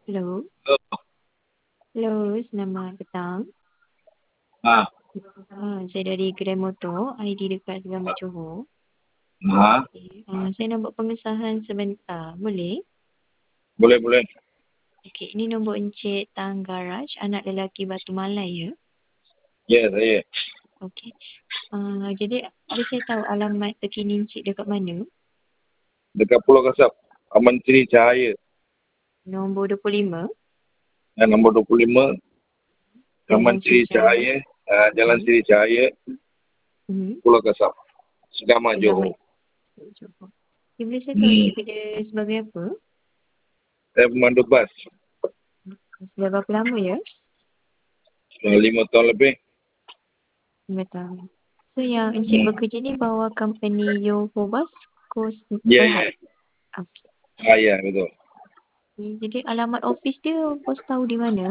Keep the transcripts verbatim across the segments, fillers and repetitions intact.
Hello. Oh, Hello, selamat petang. ah, Ah, saya dari kedai motor, I D dekat Selamat Johor. ah, Okay. Ah, saya nak buat pengesahan sebentar, boleh? boleh boleh. Okey, ini nombor Encik Tang Garaj, anak lelaki Batu Malai ya? Ya, saya. Okey. Ah, jadi, boleh saya tahu alamat terkini Encik dekat mana? Dekat Pulau Kasab. Aman Sri Cahaya. Nombor dua puluh lima, Dan nombor dua puluh lima. Aman Jalan Sri Sriwijaya. Cahaya. ah, Jalan Okey. Sri Cahaya. Hmm. Pulau Kasab. Segamat Selamat. Johor. Johor. Okay, boleh saya tahu Hmm. Encik kerja sebagai apa? Saya pemandu bas. Sudah berapa lama ya? Dah lima tahun lebih. lima tahun. So yang Encik Hmm. bekerja ni bawa company Yoho Bus Coast Ya, Berhad. ya. Okey. Ah, ya, betul. Jadi alamat office dia bos tahu di mana?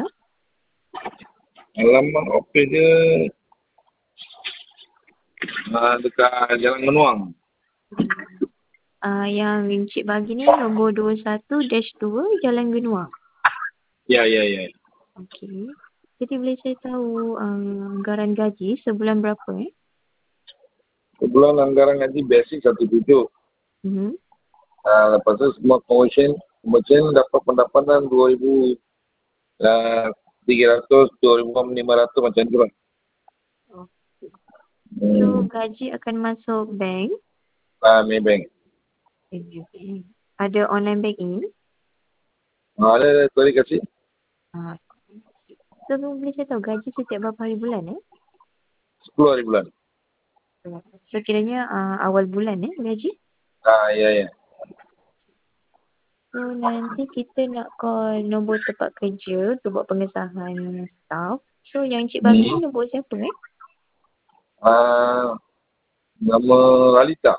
Alamat ofis dia ah, dekat Jalan Menuang. Ah yang Encik bagi ni nombor dua puluh satu dash dua Jalan Genua. Ya, ya, ya. Okey. Jadi boleh saya tahu um, anggaran gaji sebulan berapa eh? Sebulan anggaran gaji basic satu tujuh. Mhm. Ah, lepas tu semua commission, commission dapat pendapatan dua ribu tiga ratus, dua ribu lima ratus macam tu lah. Okey. So Hmm. gaji akan masuk bank. Ah, Maybank. Okay. Ada online banking. Ah, ada, ada, sorry kasih. Ah. So boleh saya tahu gaji setiap berapa hari bulan eh? sepuluh hari bulan. So kiranya uh, awal bulan eh gaji. Ah, ya, ya. So nanti kita nak call nombor tempat kerja untuk buat pengesahan staff. So yang Encik bagi ni Hmm. nombor siapa eh? Ah, nama Lalita.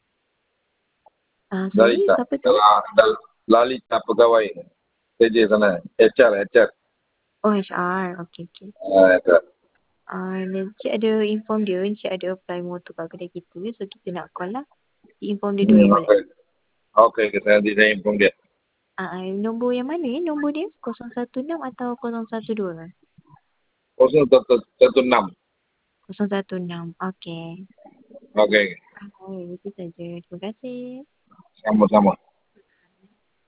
Ah sorry, Lalita. siapa tu? Ah, Dal- Lalita pegawai. Kerja sana. H R, H R. Oh H R. Okey okey. Ah, H R. Ah Encik ada inform dia, Encik ada apply motor kat kedai kita. So kita nak call lah. Inform dia dulu Hmm, boleh? okey. Okey, okay, nanti saya inform dia. Ah nombor yang mana eh? Nombor dia kosong satu enam atau kosong satu dua? kosong satu enam. kosong satu enam. Okey. Okey, Oh, itu saja. Terima kasih. sama-sama.